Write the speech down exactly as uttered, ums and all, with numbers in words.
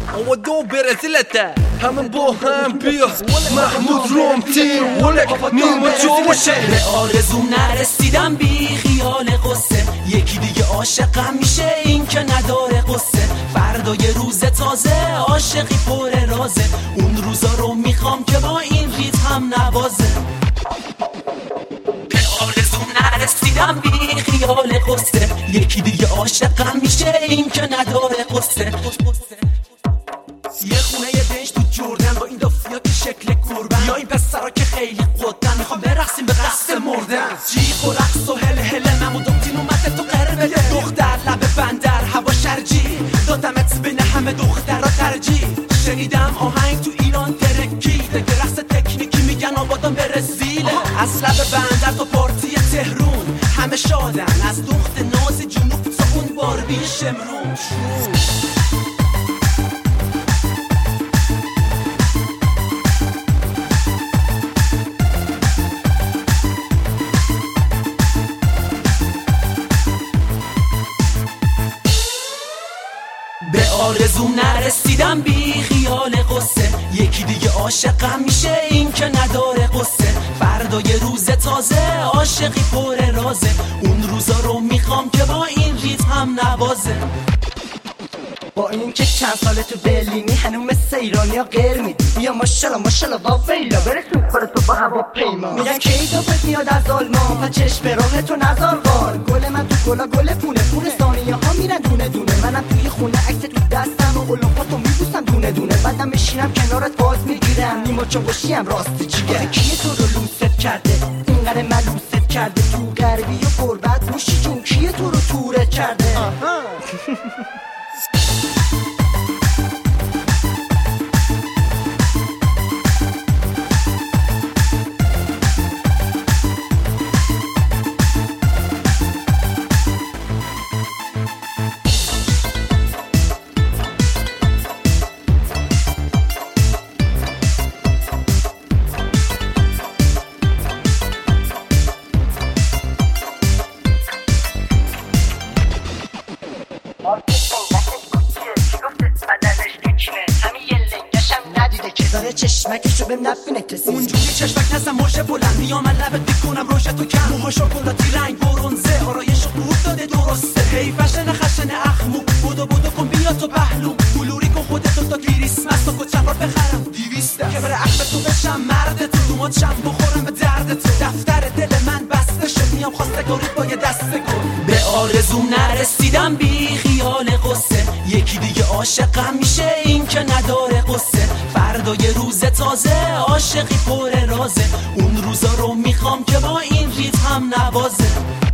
و دو برزیلته همه با هم بیا محمود رومتی ولک نیمه جوشه. به آرزو نرسیدم بی خیال قصه، یکی دیگه عاشقم میشه این که نداره قصه. فردا یه روز تازه عاشقی پر رازه، اون روزا رو میخوام که با این ریتم نوازه. به آرزو نرسیدم بی خیال قصه، یکی دیگه عاشقم میشه این که نداره قصه. یه خونه یه دنج تو جردن با این دافیا که شکل قربن، یا این پسرا که خیلی قدن میخوام برقصیم به قصد مردن. جیغ و رقص و هل هل نمو دوتین اومده تو قرر بده، دختر لب بندر هوا شرجی دادمت بین همه دخترها ترجیح. شنیدم آهنگ تو ایران ترکیده که رقص تکنیکی میگن آبادان برزیله. از لب بندر تا پارتی تهرون همه شادن، از دخت ناز جنوب تا اون باربی شمرون. به آرزو نرسیدم بی خیال قصه، یکی دیگه عاشقم میشه این که نداره قصه. فردا یه روز تازه عاشقی پر رازه، اون روزا رو میخوام که با این ریتم نوازه. با این که چند ساله تو برلینی هنوز مثل ایرانیا غیر میدی، بیا ماشالله ماشالله با ویلا برسون کار تو با هوا پیما. میگن کی دوپت میاد از آلمان و چشم راه تو نزار بار. گل من تو گلا گل پونه پونه ثانیه ها میرن دونه دونه. منم توی خونه عکس تو دستم و قلوپاتو میبوسم دونه دونه. بعدم میشینم کنارت باز میگیرم نیما چاوشیم راست جیگه. کی تو رو لوست کرده اینقدر ملوست کرده، تو غربی و قربت موشی جون کیه تو رو تورت کرده. داره چشمکشو بهم نبینه کسی، اونجوری چشمک نزن موشه بلند میامن لبت میکنم روشتو کم. موها شکلاتی رنگ برونزه آرایشو قورت داده درسته. حیفشن خشن اخمو بودو بودو کن بیا تو پهلو. بلوری کن خودتو تا کریسمس تو کچفار بخرم دیویسته که بره عقب تو بشم مرد تو دومات شم بخورم به درد تو. دفتر دل من بسته شد میام خواستگاری با یه دسته گل. به آرزو نرسیدم بی خیال قصه، یکی دیگه عاشقم میشه این که نداره قصه. فردا یه روز تازه عاشقی پر رازه، اون روزا رو میخوام که با این ریتم نوازه.